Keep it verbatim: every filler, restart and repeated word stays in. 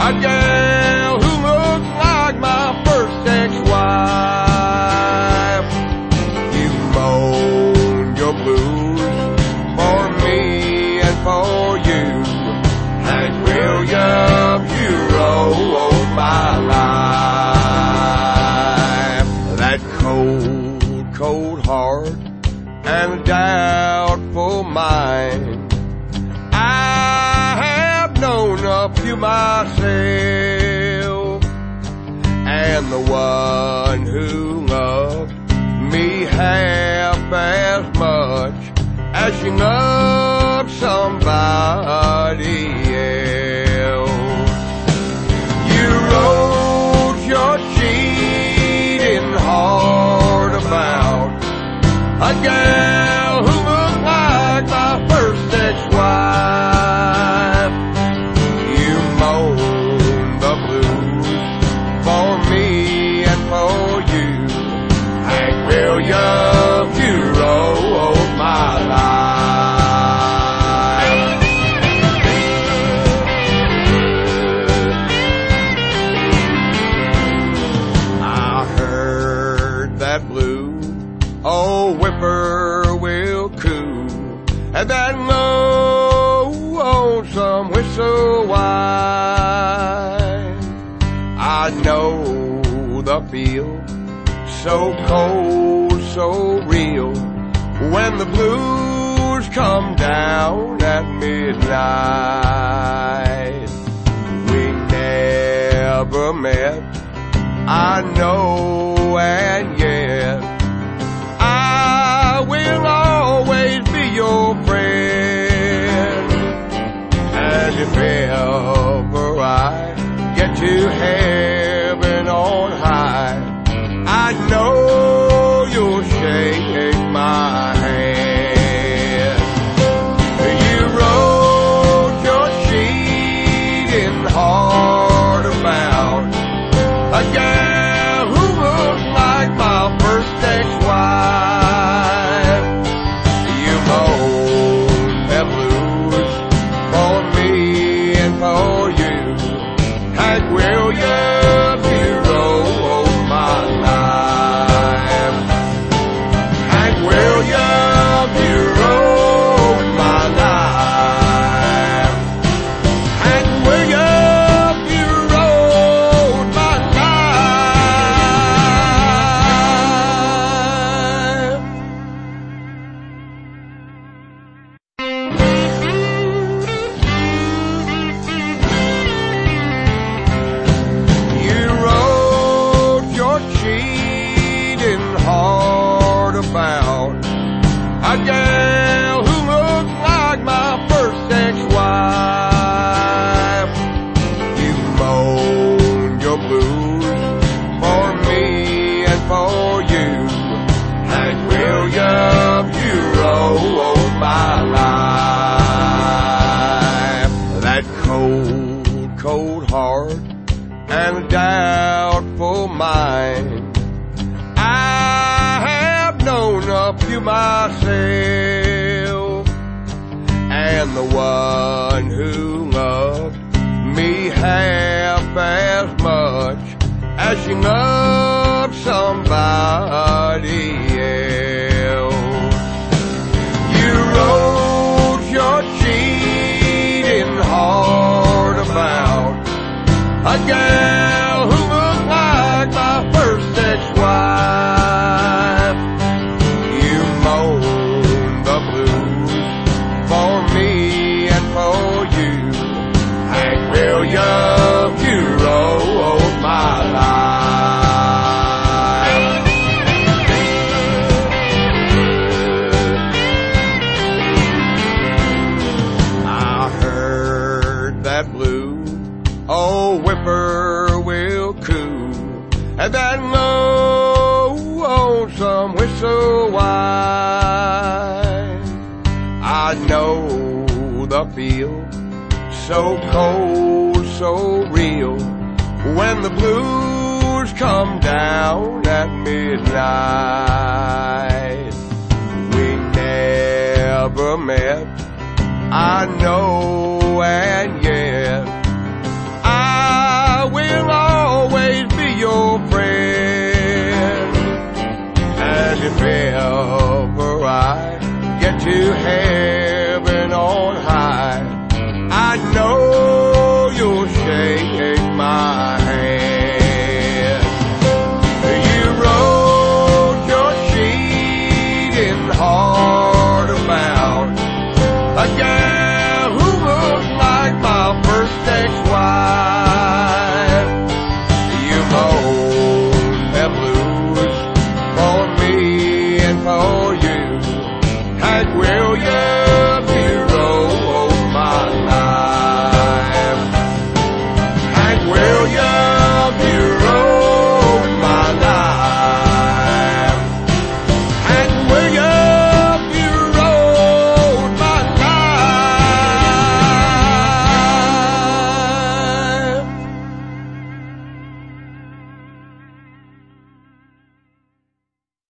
a gal who looks like my first ex-wife. You moaned your blues for me and for you. Hank Williams, you wrote my life. That cold, cold heart and doubtful mind, I have known a few myself, and the one who loved me half as much as she loved somebody else. You wrote your cheating heart about a gal who looked like my first ex-wife. You moaned the blues for me and for you. Hank Williams, you wrote my life. I heard that blue old whippoorwill coo, and that low lonesome whistle whine. I know the feel, so cold, so real, when the blues come down at midnight. We never met, I know, and yet I will always be your friend. And if ever I get to heaven on high, I know you'll shake my hand. You wrote your cheating heart about a gal who looked like my first ex-wife. You moaned that blues for me and for you. Hank Williams, you wrote my life. Hank Williams, you wrote my life. Hank Williams, you wrote my life. You wrote your cheating heart about a gal who looked like my first ex-wife. You moaned your blues for me and for you. Hank Williams, you wrote my life. That cold, cold heart and doubtful mind, I have known a few myself, and the one who loved me half as much as she loved somebody else. You wrote your cheating heart about a gal who looked like my first ex-wife. You moaned the blues for me and for you. Hank Williams, you wrote my life. I heard that blue old whippoorwill coo, and that low lonesome whistle whine. I know the feel, so cold, so real, when the blues come down at midnight. We never met, I know, and yet I hair.